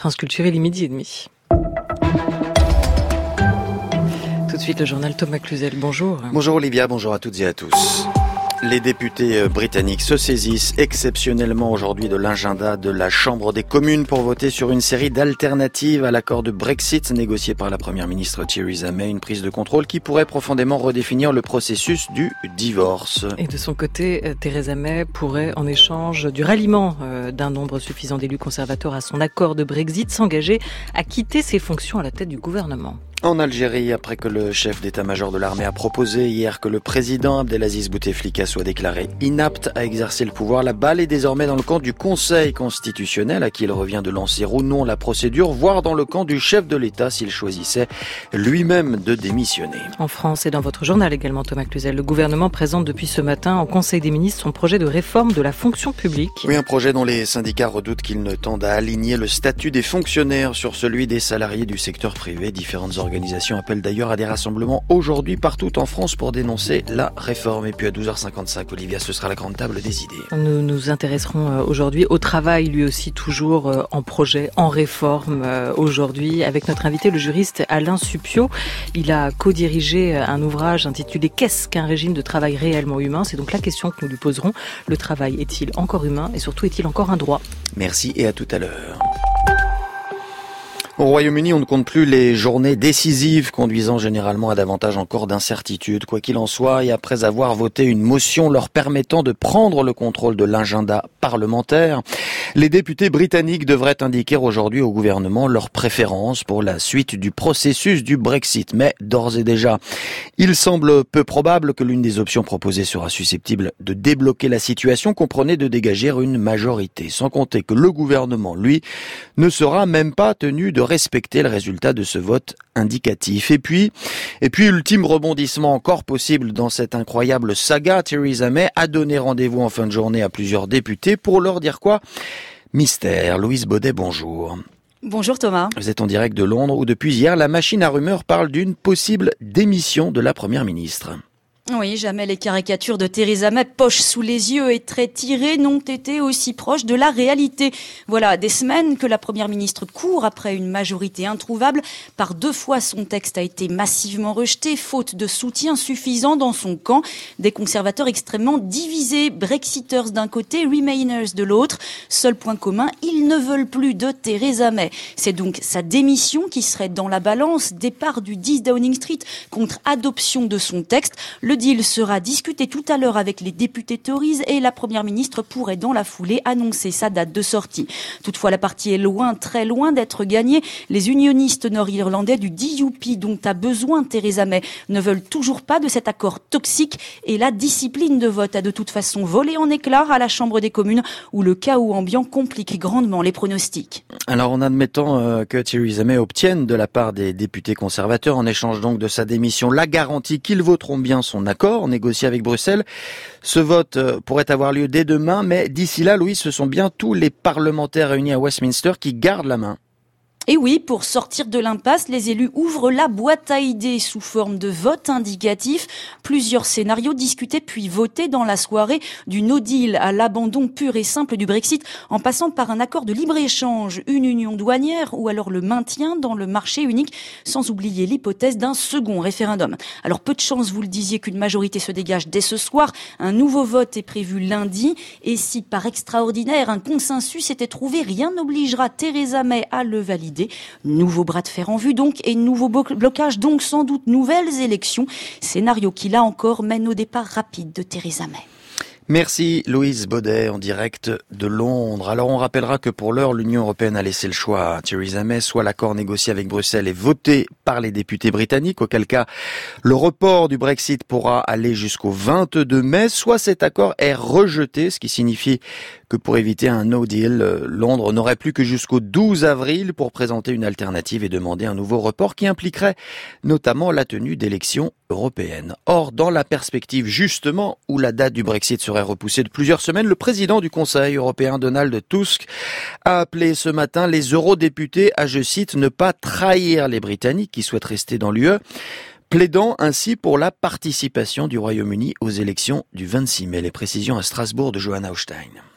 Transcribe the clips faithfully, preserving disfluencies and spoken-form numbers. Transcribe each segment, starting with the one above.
France Culture, il est midi et demi. Tout de suite, le journal Thomas Cluzel. Bonjour. Bonjour Olivia, bonjour à toutes et à tous. Les députés britanniques se saisissent exceptionnellement aujourd'hui de l'agenda de la Chambre des communes pour voter sur une série d'alternatives à l'accord de Brexit négocié par la première ministre Theresa May, une prise de contrôle qui pourrait profondément redéfinir le processus du divorce. Et de son côté, Theresa May pourrait, en échange du ralliement d'un nombre suffisant d'élus conservateurs à son accord de Brexit, s'engager à quitter ses fonctions à la tête du gouvernement. En Algérie, après que le chef d'état-major de l'armée a proposé hier que le président Abdelaziz Bouteflika soit déclaré inapte à exercer le pouvoir, la balle est désormais dans le camp du Conseil constitutionnel à qui il revient de lancer ou non la procédure, voire dans le camp du chef de l'État s'il choisissait lui-même de démissionner. En France et dans votre journal également, Thomas Cluzel, le gouvernement présente depuis ce matin au Conseil des ministres son projet de réforme de la fonction publique. Oui, un projet dont les syndicats redoutent qu'il ne tende à aligner le statut des fonctionnaires sur celui des salariés du secteur privé. Différentes organisations appellent d'ailleurs à des rassemblements aujourd'hui partout en France pour dénoncer la réforme. Et puis à douze heures cinquante-cinq, Olivia, ce sera la grande table des idées. Nous nous intéresserons aujourd'hui au travail, lui aussi toujours en projet, en réforme aujourd'hui, avec notre invité, le juriste Alain Suppiot. Il a co-dirigé un ouvrage intitulé « Qu'est-ce qu'un régime de travail réellement humain ?» C'est donc la question que nous lui poserons. Le travail est-il encore humain et surtout est-il encore un droit ? Merci et à tout à l'heure. Au Royaume-Uni, on ne compte plus les journées décisives, conduisant généralement à davantage encore d'incertitudes. Quoi qu'il en soit, et après avoir voté une motion leur permettant de prendre le contrôle de l'agenda parlementaire, les députés britanniques devraient indiquer aujourd'hui au gouvernement leur préférence pour la suite du processus du Brexit. Mais d'ores et déjà, il semble peu probable que l'une des options proposées sera susceptible de débloquer la situation, comprenait de dégager une majorité. Sans compter que le gouvernement, lui, ne sera même pas tenu de respecter le résultat de ce vote indicatif. Et puis, et puis, ultime rebondissement encore possible dans cette incroyable saga, Theresa May a donné rendez-vous en fin de journée à plusieurs députés pour leur dire quoi ? Mystère. Louise Baudet, bonjour. Bonjour Thomas. Vous êtes en direct de Londres où depuis hier, la machine à rumeurs parle d'une possible démission de la première ministre. Oui, jamais les caricatures de Theresa May, poche sous les yeux et traits tirés, n'ont été aussi proches de la réalité. Voilà des semaines que la première ministre court après une majorité introuvable. Par deux fois, son texte a été massivement rejeté, faute de soutien suffisant dans son camp. Des conservateurs extrêmement divisés, Brexiters d'un côté, Remainers de l'autre. Seul point commun, ils ne veulent plus de Theresa May. C'est donc sa démission qui serait dans la balance, départ du dix Downing Street contre adoption de son texte. Le Le deal sera discuté tout à l'heure avec les députés Tories et la première ministre pourrait dans la foulée annoncer sa date de sortie. Toutefois, la partie est loin, très loin d'être gagnée. Les unionistes nord-irlandais du D U P dont a besoin Theresa May ne veulent toujours pas de cet accord toxique et la discipline de vote a de toute façon volé en éclats à la Chambre des communes où le chaos ambiant complique grandement les pronostics. Alors en admettant euh, que Theresa May obtienne de la part des députés conservateurs en échange donc de sa démission la garantie qu'ils voteront bien son accord négocié avec Bruxelles. Ce vote pourrait avoir lieu dès demain, mais d'ici là, Louis, ce sont bien tous les parlementaires réunis à Westminster qui gardent la main. Et oui, pour sortir de l'impasse, les élus ouvrent la boîte à idées sous forme de vote indicatif. Plusieurs scénarios discutés puis votés dans la soirée, du no deal à l'abandon pur et simple du Brexit, en passant par un accord de libre-échange, une union douanière ou alors le maintien dans le marché unique, sans oublier l'hypothèse d'un second référendum. Alors peu de chance, vous le disiez, qu'une majorité se dégage dès ce soir. Un nouveau vote est prévu lundi. Et si par extraordinaire un consensus était trouvé, rien n'obligera Theresa May à le valider. Nouveau bras de fer en vue donc et nouveau blocage donc sans doute nouvelles élections. Scénario qui là encore mène au départ rapide de Theresa May. Merci Louise Baudet en direct de Londres. Alors on rappellera que pour l'heure l'Union européenne a laissé le choix à Theresa May, soit l'accord négocié avec Bruxelles est voté par les députés britanniques, auquel cas le report du Brexit pourra aller jusqu'au vingt-deux mai, soit cet accord est rejeté, ce qui signifie que pour éviter un no deal, Londres n'aurait plus que jusqu'au douze avril pour présenter une alternative et demander un nouveau report qui impliquerait notamment la tenue d'élections européennes. Or, dans la perspective justement où la date du Brexit serait repoussée de plusieurs semaines, le président du Conseil européen Donald Tusk a appelé ce matin les eurodéputés à, je cite, ne pas trahir les Britanniques qui souhaitent rester dans l'U E, plaidant ainsi pour la participation du Royaume-Uni aux élections du vingt-six mai. Les précisions à Strasbourg de Johanna Hochstein.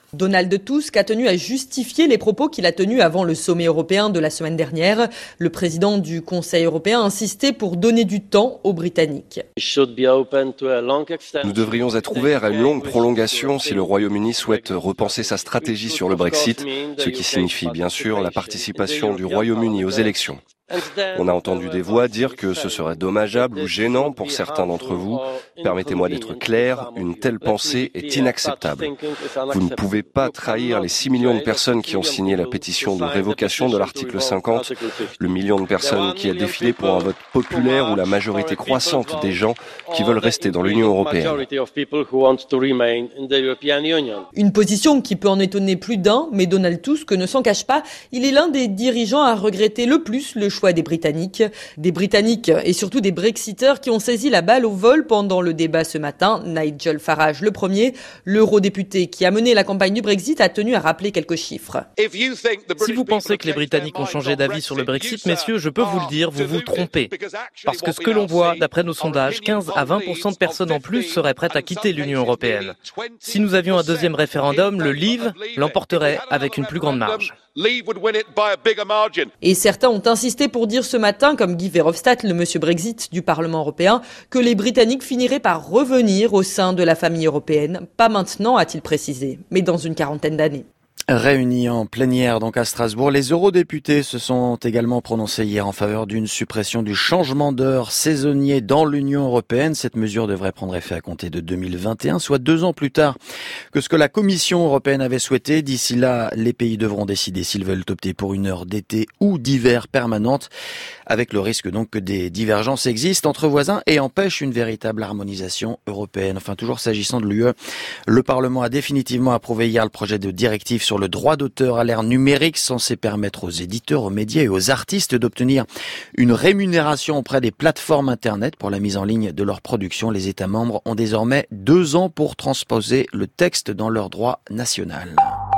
Donald Tusk a tenu à justifier les propos qu'il a tenus avant le sommet européen de la semaine dernière. Le président du Conseil européen a insisté pour donner du temps aux Britanniques. Nous devrions être ouverts à une longue prolongation si le Royaume-Uni souhaite repenser sa stratégie sur le Brexit, ce qui signifie bien sûr la participation du Royaume-Uni aux élections. On a entendu des voix dire que ce serait dommageable ou gênant pour certains d'entre vous. Permettez-moi d'être clair, une telle pensée est inacceptable. Vous ne pouvez pas trahir les six millions de personnes qui ont signé la pétition de révocation de l'article cinquante, le million de personnes qui a défilé pour un vote populaire ou la majorité croissante des gens qui veulent rester dans l'Union européenne. Une position qui peut en étonner plus d'un, mais Donald Tusk ne s'en cache pas. Il est l'un des dirigeants à regretter le plus le choix des Britanniques. Des Britanniques et surtout des Brexiteurs qui ont saisi la balle au vol pendant le débat ce matin. Nigel Farage le premier, l'eurodéputé qui a mené la campagne du Brexit, a tenu à rappeler quelques chiffres. Si vous pensez que les Britanniques ont changé d'avis sur le Brexit, messieurs, je peux vous le dire, vous vous trompez. Parce que ce que l'on voit, d'après nos sondages, quinze à vingt pour cent de personnes en plus seraient prêtes à quitter l'Union européenne. Si nous avions un deuxième référendum, le Leave l'emporterait avec une plus grande marge. Et certains ont insisté pour dire ce matin, comme Guy Verhofstadt, le monsieur Brexit du Parlement européen, que les Britanniques finiraient par revenir au sein de la famille européenne. Pas maintenant, a-t-il précisé, mais dans une quarantaine d'années. Réunis en plénière donc à Strasbourg, les eurodéputés se sont également prononcés hier en faveur d'une suppression du changement d'heure saisonnier dans l'Union européenne. Cette mesure devrait prendre effet à compter de deux mille vingt et un, soit deux ans plus tard que ce que la Commission européenne avait souhaité. D'ici là, les pays devront décider s'ils veulent opter pour une heure d'été ou d'hiver permanente, avec le risque donc que des divergences existent entre voisins et empêchent une véritable harmonisation européenne. Enfin, toujours s'agissant de l'U E, le Parlement a définitivement approuvé hier le projet de directive sur le droit d'auteur à l'ère numérique, censé permettre aux éditeurs, aux médias et aux artistes d'obtenir une rémunération auprès des plateformes Internet pour la mise en ligne de leur production. Les États membres ont désormais deux ans pour transposer le texte dans leur droit national.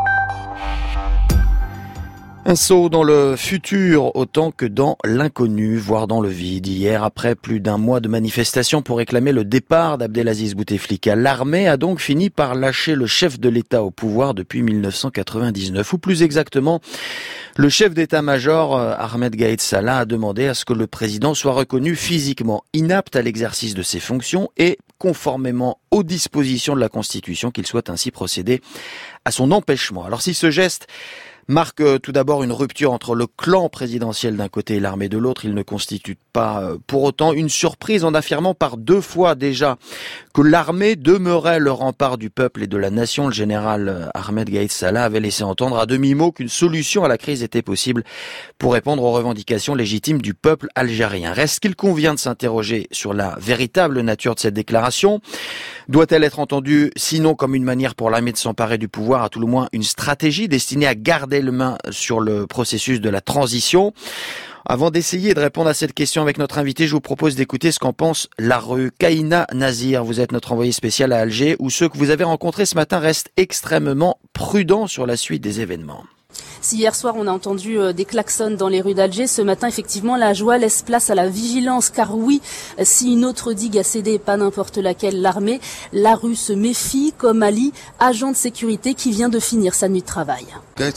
Un saut dans le futur autant que dans l'inconnu, voire dans le vide. Hier, après plus d'un mois de manifestations pour réclamer le départ d'Abdelaziz Bouteflika, l'armée a donc fini par lâcher le chef de l'État au pouvoir depuis mille neuf cent quatre-vingt-dix-neuf. Ou plus exactement, le chef d'état-major, Ahmed Gaïd Salah, a demandé à ce que le président soit reconnu physiquement inapte à l'exercice de ses fonctions et, conformément aux dispositions de la Constitution, qu'il soit ainsi procédé à son empêchement. Alors si ce geste marque tout d'abord une rupture entre le clan présidentiel d'un côté et l'armée de l'autre, il ne constitue pas pour autant une surprise en affirmant par deux fois déjà que l'armée demeurait le rempart du peuple et de la nation. Le général Ahmed Gaïd Salah avait laissé entendre à demi-mot qu'une solution à la crise était possible pour répondre aux revendications légitimes du peuple algérien. Reste qu'il convient de s'interroger sur la véritable nature de cette déclaration. Doit-elle être entendue sinon comme une manière pour l'armée de s'emparer du pouvoir, à tout le moins une stratégie destinée à garder le main sur le processus de la transition? Avant d'essayer de répondre à cette question avec notre invité, je vous propose d'écouter ce qu'en pense la rue Kaina Nazir. Vous êtes notre envoyé spécial à Alger, où ceux que vous avez rencontrés ce matin restent extrêmement prudents sur la suite des événements. Si hier soir on a entendu des klaxons dans les rues d'Alger, ce matin effectivement la joie laisse place à la vigilance, car oui, si une autre digue a cédé, pas n'importe laquelle, l'armée, la rue se méfie, comme Ali, agent de sécurité qui vient de finir sa nuit de travail. Gaïd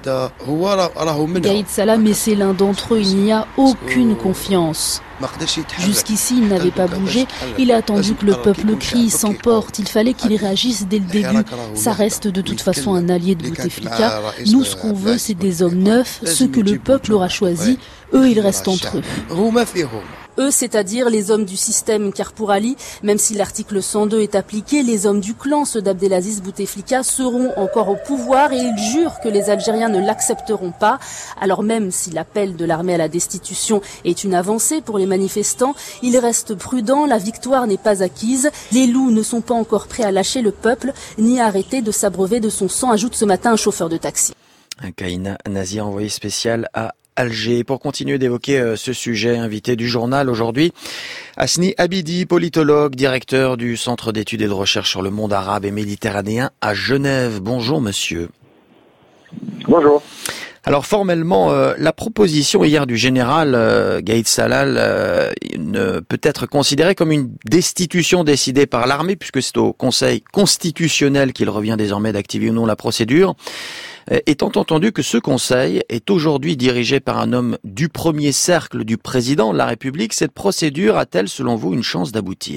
Salah, mais c'est l'un d'entre eux, il n'y a aucune confiance. Jusqu'ici, il n'avait pas bougé. Il a attendu que le peuple crie, s'emporte. Il fallait qu'il réagisse dès le début. Ça reste de toute façon un allié de Bouteflika. Nous, ce qu'on veut, c'est des hommes neufs, ceux que le peuple aura choisis. Eux, ils restent entre eux. Eux, c'est-à-dire les hommes du système, car pour Ali, même si l'article cent deux est appliqué, les hommes du clan, ceux d'Abdelaziz Bouteflika, seront encore au pouvoir et ils jurent que les Algériens ne l'accepteront pas. Alors même si l'appel de l'armée à la destitution est une avancée pour les manifestants, ils restent prudents, la victoire n'est pas acquise. Les loups ne sont pas encore prêts à lâcher le peuple, ni à arrêter de s'abreuver de son sang, ajoute ce matin un chauffeur de taxi. Un Kaina Nazir, envoyé spécial à Alger. Pour continuer d'évoquer ce sujet, invité du journal aujourd'hui, Hasni Abidi, politologue, directeur du Centre d'études et de recherche sur le monde arabe et méditerranéen à Genève. Bonjour monsieur. Bonjour. Alors formellement, euh, la proposition hier du général euh, Gaïd Salah euh, ne peut être considérée comme une destitution décidée par l'armée, puisque c'est au Conseil constitutionnel qu'il revient désormais d'activer ou non la procédure. Euh, étant entendu que ce Conseil est aujourd'hui dirigé par un homme du premier cercle du président de la République, cette procédure a-t-elle, selon vous, une chance d'aboutir ?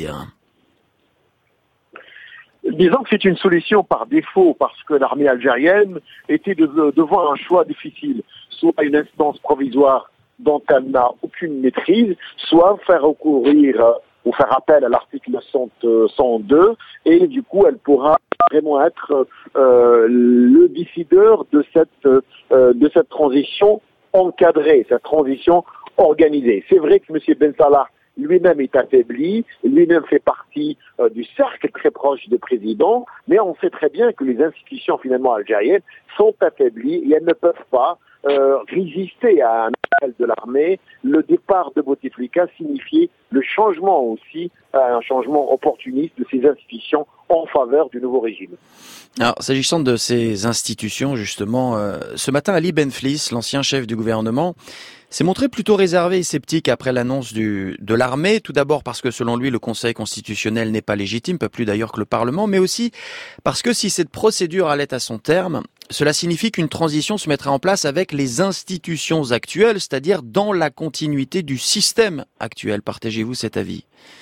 Disons que c'est une solution par défaut, parce que l'armée algérienne était de, devant un choix difficile, soit une instance provisoire dont elle n'a aucune maîtrise, soit faire recourir euh, ou faire appel à l'article cent deux, et du coup elle pourra vraiment être euh, le décideur de cette, euh, de cette transition encadrée, cette transition organisée. C'est vrai que M. Ben Salah lui-même est affaibli, lui-même fait partie euh, du cercle très proche du président, mais on sait très bien que les institutions finalement algériennes sont affaiblies et elles ne peuvent pas euh, résister à un appel de l'armée. Le départ de Bouteflika signifiait le changement aussi, euh, un changement opportuniste de ces institutions en faveur du nouveau régime. Alors, s'agissant de ces institutions, justement, euh, ce matin, Ali Benflis, l'ancien chef du gouvernement, s'est montré plutôt réservé et sceptique après l'annonce du, de l'armée. Tout d'abord parce que, selon lui, le Conseil constitutionnel n'est pas légitime, pas plus d'ailleurs que le Parlement, mais aussi parce que si cette procédure allait à son terme, cela signifie qu'une transition se mettrait en place avec les institutions actuelles, c'est-à-dire dans la continuité du système actuel. Partagez-vous cet avis ?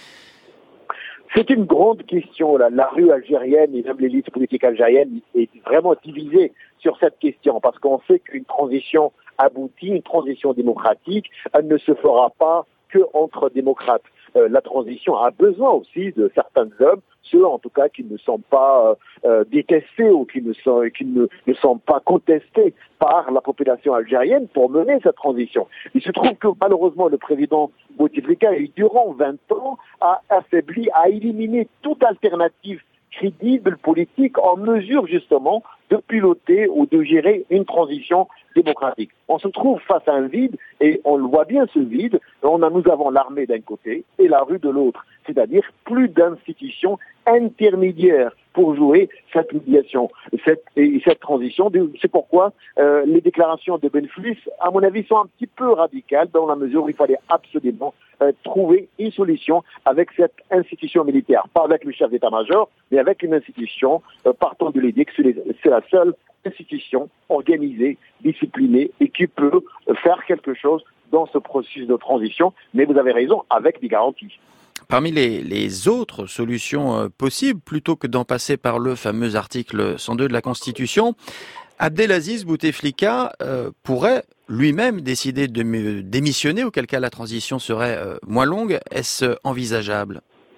C'est une grande question, là. La rue algérienne et même l'élite politique algérienne est vraiment divisée sur cette question, parce qu'on sait qu'une transition aboutie, une transition démocratique, elle ne se fera pas que entre démocrates. Euh, la transition a besoin aussi de certains hommes, ceux en tout cas qui ne sont pas euh, détestés ou qui ne sont, qui ne, ne sont pas contestés par la population algérienne pour mener cette transition. Il se trouve que malheureusement le président Bouteflika, durant vingt ans, a affaibli, a éliminé toute alternative crédible politique en mesure justement de piloter ou de gérer une transition démocratique. On se trouve face à un vide et on le voit bien ce vide. On a, nous avons l'armée d'un côté et la rue de l'autre, c'est-à-dire plus d'institutions intermédiaires pour jouer cette médiation, cette, et cette transition. C'est pourquoi euh, les déclarations de Benflis, à mon avis, sont un petit peu radicales dans la mesure où il fallait absolument euh, trouver une solution avec cette institution militaire, pas avec le chef d'état-major, mais avec une institution euh, partant de l'idée que c'est, les, c'est la seule institution organisée, disciplinée et qui peut faire quelque chose dans ce processus de transition. Mais vous avez raison, avec des garanties. Parmi les, les autres solutions euh, possibles, plutôt que d'en passer par le fameux article cent deux de la Constitution, Abdelaziz Bouteflika euh, pourrait lui-même décider de me démissionner, auquel cas la transition serait euh, moins longue. Est-ce envisageable ?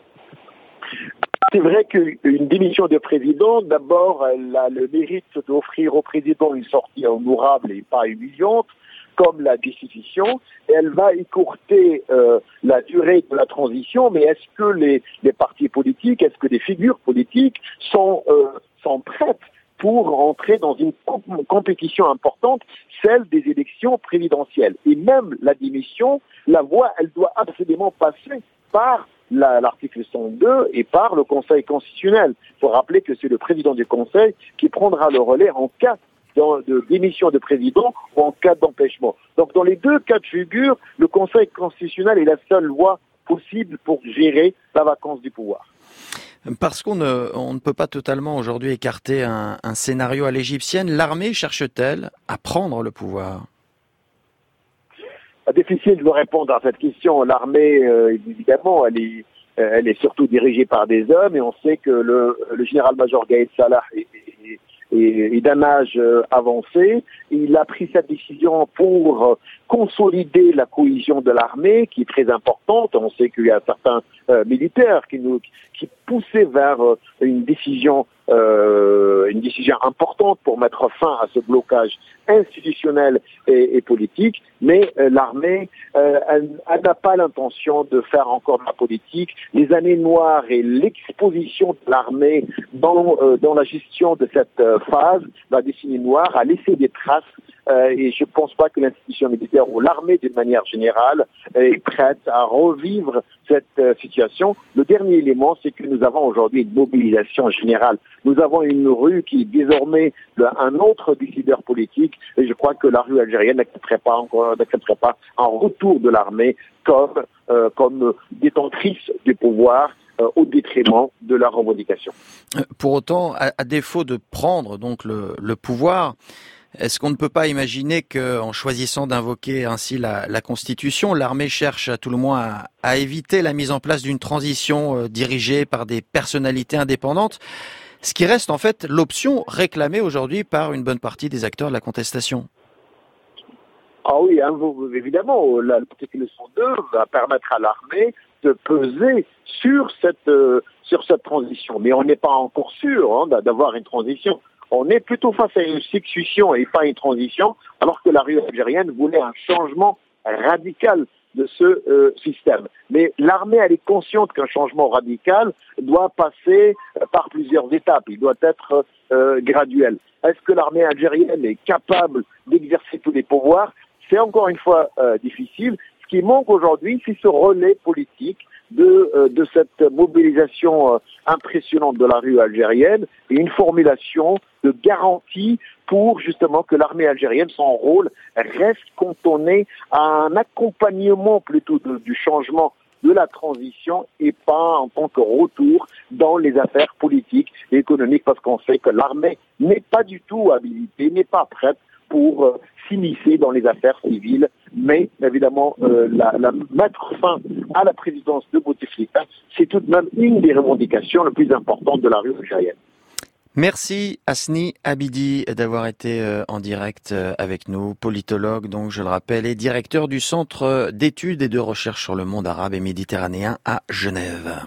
C'est vrai qu'une démission de président, d'abord, elle a le mérite d'offrir au président une sortie honorable et pas humiliante, comme la destitution, et elle va écourter euh, la durée de la transition, mais est-ce que les, les partis politiques, est-ce que les figures politiques sont, euh, sont prêtes pour entrer dans une comp- compétition importante, celle des élections présidentielles? Et même la démission, la voie, elle doit absolument passer par La, l'article cent deux et par le Conseil constitutionnel. Il faut rappeler que c'est le président du Conseil qui prendra le relais en cas de démission de président ou en cas d'empêchement. Donc dans les deux cas de figure, le Conseil constitutionnel est la seule voie possible pour gérer la vacance du pouvoir. Parce qu'on ne, on ne peut pas totalement aujourd'hui écarter un, un scénario à l'égyptienne, l'armée cherche-t-elle à prendre le pouvoir ? Difficile de répondre à cette question. L'armée, euh, évidemment, elle est, elle est surtout dirigée par des hommes et on sait que le, le général-major Gaïd Salah est, est, est, est d'un âge avancé. Il a pris cette décision pour consolider la cohésion de l'armée, qui est très importante. On sait qu'il y a certains euh, militaires qui nous qui poussaient vers euh, une décision euh, une décision importante pour mettre fin à ce blocage institutionnel et, et politique, mais euh, l'armée euh, elle, elle n'a pas l'intention de faire encore de la politique. Les années noires et l'exposition de l'armée dans, euh, dans la gestion de cette euh, phase, la décennie noire, a laissé des traces euh, et je ne pense pas que l'institution militaire ou l'armée d'une manière générale est prête à revivre cette euh, situation. Le dernier élément, c'est que nous avons aujourd'hui une mobilisation générale. Nous avons une rue qui est désormais le, un autre décideur politique, et je crois que la rue algérienne n'accepterait pas encore, n'accepterait pas un retour de l'armée comme, euh, comme détentrice du pouvoir euh, au détriment de la revendication. Pour autant, à, à défaut de prendre donc le, le pouvoir, est-ce qu'on ne peut pas imaginer qu'en choisissant d'invoquer ainsi la, la Constitution, l'armée cherche à tout le moins à, à éviter la mise en place d'une transition euh, dirigée par des personnalités indépendantes, ce qui reste en fait l'option réclamée aujourd'hui par une bonne partie des acteurs de la contestation? Ah oui, hein, vous, évidemment, l'article cent deux va permettre à l'armée de peser sur cette euh, sur cette transition. Mais on n'est pas encore sûr hein, d'avoir une transition. On est plutôt face à une succession et pas une transition, alors que la rue algérienne voulait un changement radical de ce euh, système. Mais l'armée, elle est consciente qu'un changement radical doit passer par plusieurs étapes. Il doit être euh, graduel. Est-ce que l'armée algérienne est capable d'exercer tous les pouvoirs? C'est encore une fois euh, difficile. Ce qui manque aujourd'hui, c'est ce relais politique de, euh, de cette mobilisation euh, impressionnante de la rue algérienne et une formulation de garantie pour justement que l'armée algérienne, son rôle, reste cantonné à un accompagnement plutôt de, du changement de la transition et pas en tant que retour dans les affaires politiques et économiques, parce qu'on sait que l'armée n'est pas du tout habilitée, n'est pas prête pour euh, s'immiscer dans les affaires civiles, mais évidemment euh, la, la mettre fin à la présidence de Bouteflika, c'est tout de même une des revendications les plus importantes de la rue algérienne. Merci Hasni Abidi d'avoir été en direct avec nous, politologue donc je le rappelle et directeur du Centre d'études et de recherche sur le monde arabe et méditerranéen à Genève.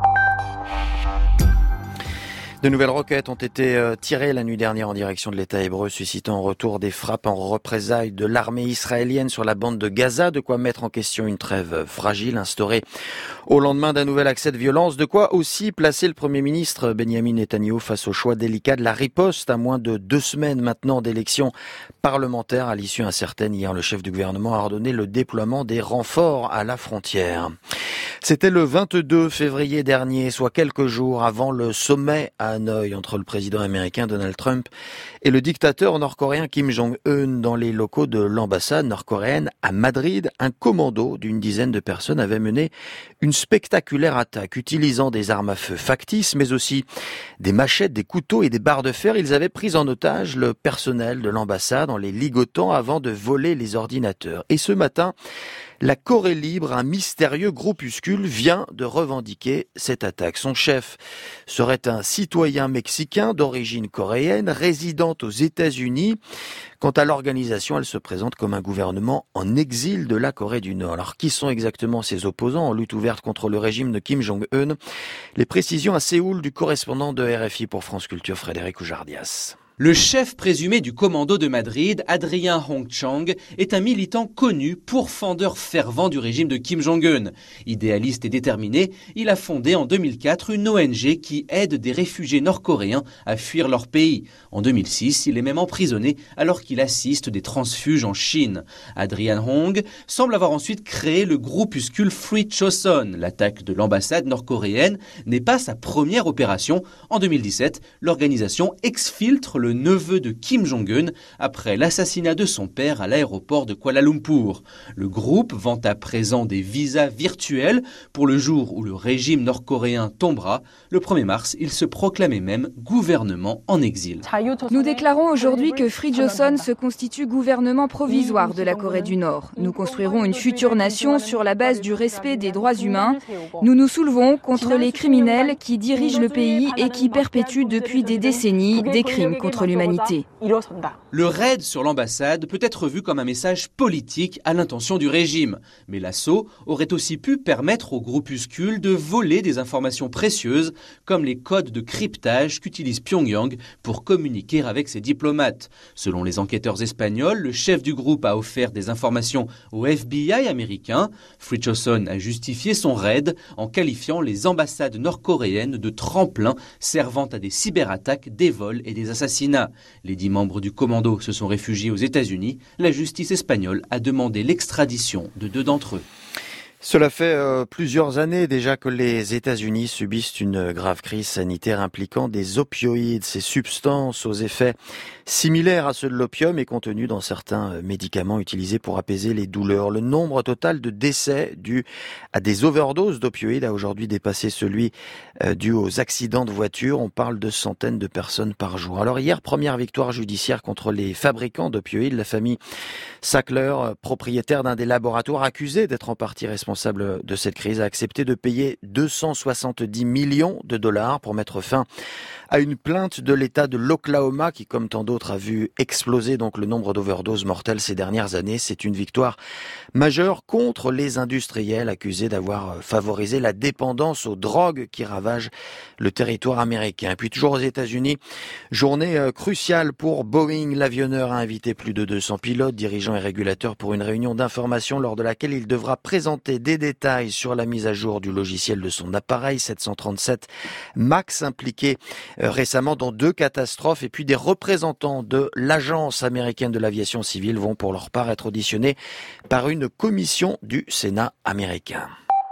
De nouvelles roquettes ont été tirées la nuit dernière en direction de l'État hébreu, suscitant en retour des frappes en représailles de l'armée israélienne sur la bande de Gaza, de quoi mettre en question une trêve fragile instaurée au lendemain d'un nouvel accès de violence, de quoi aussi placer le Premier ministre Benyamin Netanyahou face au choix délicat de la riposte à moins de deux semaines maintenant d'élections parlementaires. À l'issue incertaine, hier, le chef du gouvernement a ordonné le déploiement des renforts à la frontière. C'était le vingt-deux février dernier, soit quelques jours avant le sommet à Hanoï entre le président américain Donald Trump et le dictateur nord-coréen Kim Jong-un dans les locaux de l'ambassade nord-coréenne à Madrid. Un commando d'une dizaine de personnes avait mené une spectaculaire attaque utilisant des armes à feu factices, mais aussi des machettes, des couteaux et des barres de fer. Ils avaient pris en otage le personnel de l'ambassade en les ligotant avant de voler les ordinateurs. Et ce matin, la Corée libre, un mystérieux groupuscule, vient de revendiquer cette attaque. Son chef serait un citoyen mexicain d'origine coréenne, résidant aux États-Unis. Quant à l'organisation, elle se présente comme un gouvernement en exil de la Corée du Nord. Alors, qui sont exactement ses opposants en lutte ouverte contre le régime de Kim Jong-un? Les précisions à Séoul du correspondant de R F I pour France Culture, Frédéric Oujardias. Le chef présumé du commando de Madrid, Adrien Hong-Chang, est un militant connu, pourfendeur fervent du régime de Kim Jong-un. Idéaliste et déterminé, il a fondé en deux mille quatre une O N G qui aide des réfugiés nord-coréens à fuir leur pays. En deux mille six, il est même emprisonné alors qu'il assiste des transfuges en Chine. Adrien Hong semble avoir ensuite créé le groupuscule Free Choson. L'attaque de l'ambassade nord-coréenne n'est pas sa première opération. En deux mille dix-sept, l'organisation exfiltre le neveu de Kim Jong-un après l'assassinat de son père à l'aéroport de Kuala Lumpur. Le groupe vend à présent des visas virtuels pour le jour où le régime nord-coréen tombera. Le premier mars, il se proclamait même gouvernement en exil. Nous déclarons aujourd'hui que Free Choson se constitue gouvernement provisoire de la Corée du Nord. Nous construirons une future nation sur la base du respect des droits humains. Nous nous soulevons contre les criminels qui dirigent le pays et qui perpétuent depuis des décennies des crimes contre l'humanité. Le raid sur l'ambassade peut être vu comme un message politique à l'intention du régime. Mais l'assaut aurait aussi pu permettre au groupuscule de voler des informations précieuses comme les codes de cryptage qu'utilise Pyongyang pour communiquer avec ses diplomates. Selon les enquêteurs espagnols, le chef du groupe a offert des informations au F B I américain. Free Choson a justifié son raid en qualifiant les ambassades nord-coréennes de tremplins servant à des cyberattaques, des vols et des assassinats. assassinat. Les dix membres du commando se sont réfugiés aux États-Unis. La justice espagnole a demandé l'extradition de deux d'entre eux. Cela fait euh, plusieurs années déjà que les États-Unis subissent une grave crise sanitaire impliquant des opioïdes, ces substances aux effets similaires à ceux de l'opium et contenus dans certains médicaments utilisés pour apaiser les douleurs. Le nombre total de décès dus à des overdoses d'opioïdes a aujourd'hui dépassé celui euh, dû aux accidents de voiture. On parle de centaines de personnes par jour. Alors hier, première victoire judiciaire contre les fabricants d'opioïdes. La famille Sackler, propriétaire d'un des laboratoires accusés d'être en partie responsable de cette crise, a accepté de payer deux cent soixante-dix millions de dollars pour mettre fin à une plainte de l'État de l'Oklahoma qui, comme tant d'autres, a vu exploser donc le nombre d'overdoses mortelles ces dernières années. C'est une victoire majeure contre les industriels accusés d'avoir favorisé la dépendance aux drogues qui ravagent le territoire américain. Et puis toujours aux États-Unis, journée cruciale pour Boeing. L'avionneur a invité plus de deux cents pilotes, dirigeants et régulateurs pour une réunion d'information lors de laquelle il devra présenter des détails sur la mise à jour du logiciel de son appareil sept cent trente-sept MAX impliqué récemment dans deux catastrophes, et puis des représentants de l'Agence américaine de l'aviation civile vont pour leur part être auditionnés par une commission du Sénat américain.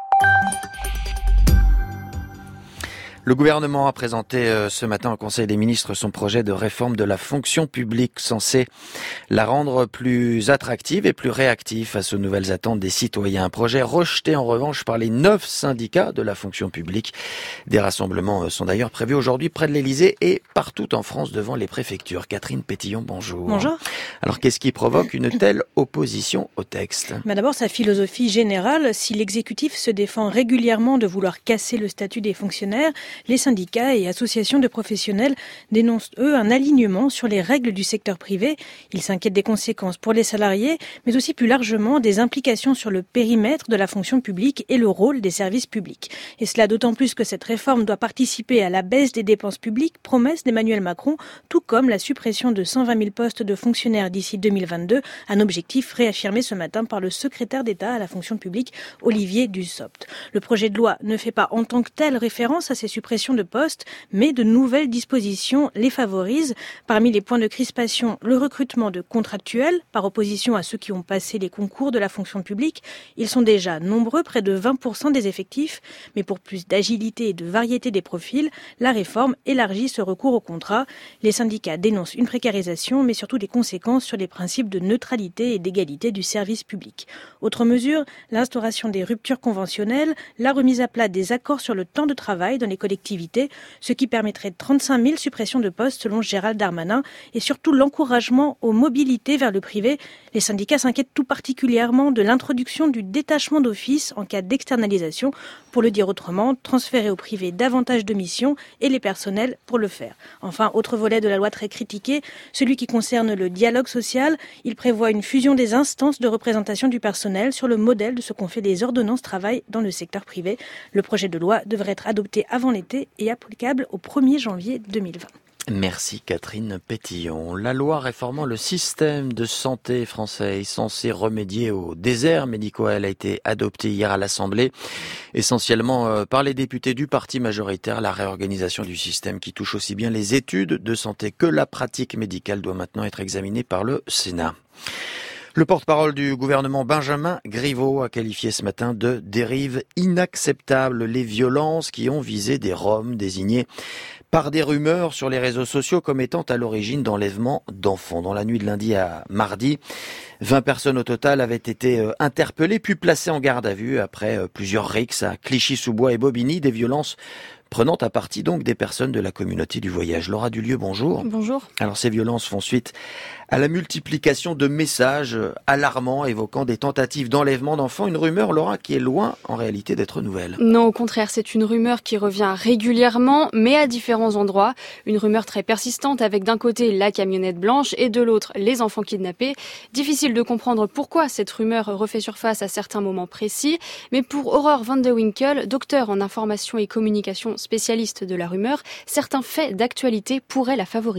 Le gouvernement a présenté ce matin au Conseil des ministres son projet de réforme de la fonction publique censé la rendre plus attractive et plus réactive face aux nouvelles attentes des citoyens. Un projet rejeté en revanche par les neuf syndicats de la fonction publique. Des rassemblements sont d'ailleurs prévus aujourd'hui près de l'Élysée et partout en France devant les préfectures. Catherine Pétillon, bonjour. Bonjour. Alors qu'est-ce qui provoque une telle opposition au texte ? Bah d'abord sa philosophie générale. Si l'exécutif se défend régulièrement de vouloir casser le statut des fonctionnaires, les syndicats et associations de professionnels dénoncent, eux, un alignement sur les règles du secteur privé. Ils s'inquiètent des conséquences pour les salariés, mais aussi plus largement des implications sur le périmètre de la fonction publique et le rôle des services publics. Et cela d'autant plus que cette réforme doit participer à la baisse des dépenses publiques, promesse d'Emmanuel Macron, tout comme la suppression de cent vingt mille postes de fonctionnaires d'ici deux mille vingt-deux, un objectif réaffirmé ce matin par le secrétaire d'État à la fonction publique, Olivier Dussopt. Le projet de loi ne fait pas en tant que tel référence à ces suppressions de postes, mais de nouvelles dispositions les favorisent. Parmi les points de crispation, le recrutement de contractuels, par opposition à ceux qui ont passé les concours de la fonction publique. Ils sont déjà nombreux, près de vingt pour cent des effectifs, mais pour plus d'agilité et de variété des profils, la réforme élargit ce recours au contrat. Les syndicats dénoncent une précarisation, mais surtout des conséquences sur les principes de neutralité et d'égalité du service public. Autre mesure, l'instauration des ruptures conventionnelles, la remise à plat des accords sur le temps de travail dans les collectivités, ce qui permettrait trente-cinq mille suppressions de postes selon Gérald Darmanin et surtout l'encouragement aux mobilités vers le privé. Les syndicats s'inquiètent tout particulièrement de l'introduction du détachement d'office en cas d'externalisation. Pour le dire autrement, transférer au privé davantage de missions et les personnels pour le faire. Enfin, autre volet de la loi très critiqué, celui qui concerne le dialogue social. Il prévoit une fusion des instances de représentation du personnel sur le modèle de ce qu'ont fait les ordonnances travail dans le secteur privé. Le projet de loi devrait être adopté avant l'été et applicable au premier janvier deux mille vingt. Merci Catherine Pétillon. La loi réformant le système de santé français est censée remédier aux déserts médicaux. Elle a été adoptée hier à l'Assemblée, essentiellement par les députés du parti majoritaire. La réorganisation du système qui touche aussi bien les études de santé que la pratique médicale doit maintenant être examinée par le Sénat. Le porte-parole du gouvernement Benjamin Griveaux a qualifié ce matin de dérive inacceptable les violences qui ont visé des Roms désignés par des rumeurs sur les réseaux sociaux comme étant à l'origine d'enlèvements d'enfants. Dans la nuit de lundi à mardi, vingt personnes au total avaient été interpellées puis placées en garde à vue après plusieurs rixes à Clichy-sous-Bois et Bobigny, des violences prenant à partie donc des personnes de la communauté du voyage. Laura Dulieu, bonjour. Bonjour. Alors ces violences font suite à la multiplication de messages alarmants évoquant des tentatives d'enlèvement d'enfants. Une rumeur, Laura, qui est loin en réalité d'être nouvelle. Non, au contraire, c'est une rumeur qui revient régulièrement, mais à différents endroits. Une rumeur très persistante avec d'un côté la camionnette blanche et de l'autre les enfants kidnappés. Difficile de comprendre pourquoi cette rumeur refait surface à certains moments précis. Mais pour Aurore Van de Winkel, docteur en information et communication spécialiste de la rumeur, certains faits d'actualité pourraient la favoriser.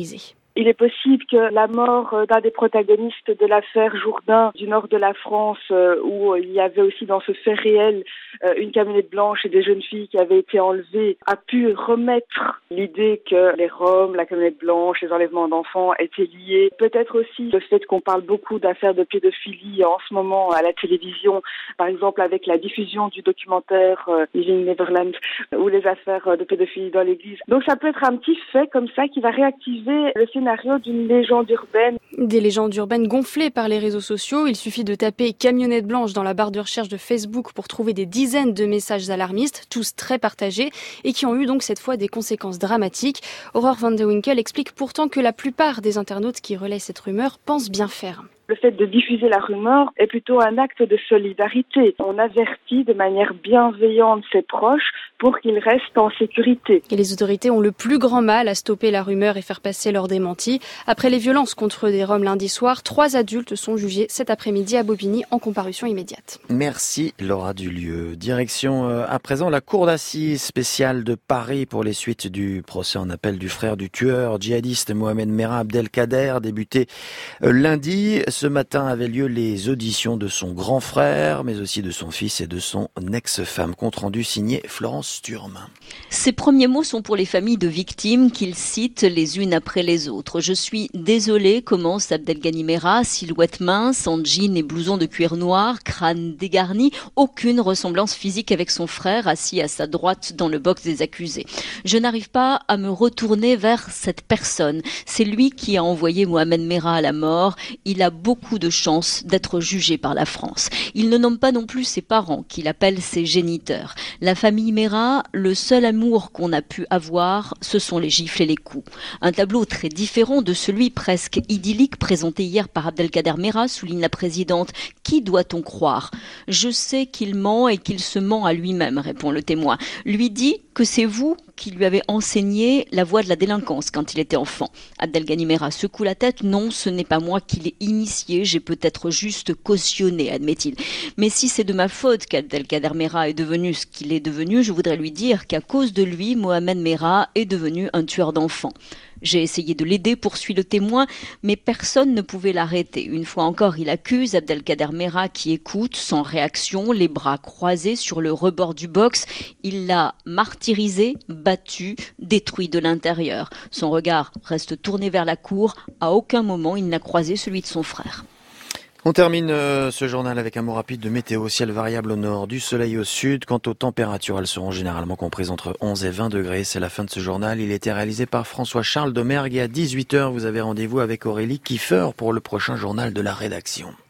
Il est possible que la mort d'un des protagonistes de l'affaire Jourdain du nord de la France, où il y avait aussi dans ce fait réel une camionnette blanche et des jeunes filles qui avaient été enlevées, a pu remettre l'idée que les Roms, la camionnette blanche, les enlèvements d'enfants étaient liés. Peut-être aussi le fait qu'on parle beaucoup d'affaires de pédophilie en ce moment à la télévision, par exemple avec la diffusion du documentaire euh, Living Neverland ou les affaires de pédophilie dans l'église. Donc ça peut être un petit fait comme ça qui va réactiver le scénario d'une légende urbaine. Des légendes urbaines gonflées par les réseaux sociaux. Il suffit de taper camionnette blanche dans la barre de recherche de Facebook pour trouver des dizaines de messages alarmistes, tous très partagés et qui ont eu donc cette fois des conséquences dramatiques. Aurore Van de Winkel explique pourtant que la plupart des internautes qui relaient cette rumeur pensent bien faire. Le fait de diffuser la rumeur est plutôt un acte de solidarité. On avertit de manière bienveillante ses proches pour qu'ils restent en sécurité. Et les autorités ont le plus grand mal à stopper la rumeur et faire passer leur démenti. Après les violences contre des Roms lundi soir, trois adultes sont jugés cet après-midi à Bobigny en comparution immédiate. Merci Laura Dulieu. Direction euh, à présent la cour d'assises spéciale de Paris pour les suites du procès en appel du frère du tueur djihadiste Mohamed Merah Abdelkader, débuté euh, lundi. Ce matin avaient lieu les auditions de son grand frère, mais aussi de son fils et de son ex-femme. Compte rendu signé Florence Sturm. Ses premiers mots sont pour les familles de victimes qu'il cite les unes après les autres. « Je suis désolé », commence Abdelghani Merah, silhouette mince, en jean et blouson de cuir noir, crâne dégarni, aucune ressemblance physique avec son frère assis à sa droite dans le box des accusés. « Je n'arrive pas à me retourner vers cette personne. C'est lui qui a envoyé Mohamed Merah à la mort. Il a beaucoup beaucoup de chances d'être jugé par la France. Il ne nomme pas non plus ses parents, qu'il appelle ses géniteurs. La famille Merah, le seul amour qu'on a pu avoir, ce sont les gifles et les coups. Un tableau très différent de celui presque idyllique présenté hier par Abdelkader Merah, souligne la présidente. Qui doit-on croire ? Je sais qu'il ment et qu'il se ment à lui-même, répond le témoin. Lui dit que c'est vous qui lui avez enseigné la voie de la délinquance quand il était enfant. Abdelghani Merah secoue la tête. Non, ce n'est pas moi qui l'ai initié, j'ai peut-être juste cautionné, admet-il. Mais si c'est de ma faute qu'Abdelkader Merah est devenu ce qu'il est devenu, je voudrais lui dire qu'à cause de lui, Mohamed Merah est devenu un tueur d'enfants. J'ai essayé de l'aider, poursuit le témoin, mais personne ne pouvait l'arrêter. Une fois encore, il accuse Abdelkader Merah qui écoute, sans réaction, les bras croisés sur le rebord du box. Il l'a martyrisé, battu, détruit de l'intérieur. Son regard reste tourné vers la cour. À aucun moment, il n'a croisé celui de son frère. On termine euh, ce journal avec un mot rapide de météo. Ciel variable au nord, du soleil au sud. Quant aux températures, elles seront généralement comprises entre onze et vingt degrés. C'est la fin de ce journal. Il a été réalisé par François-Charles Domergue. Et à dix-huit heures, vous avez rendez-vous avec Aurélie Kiefer pour le prochain journal de la rédaction.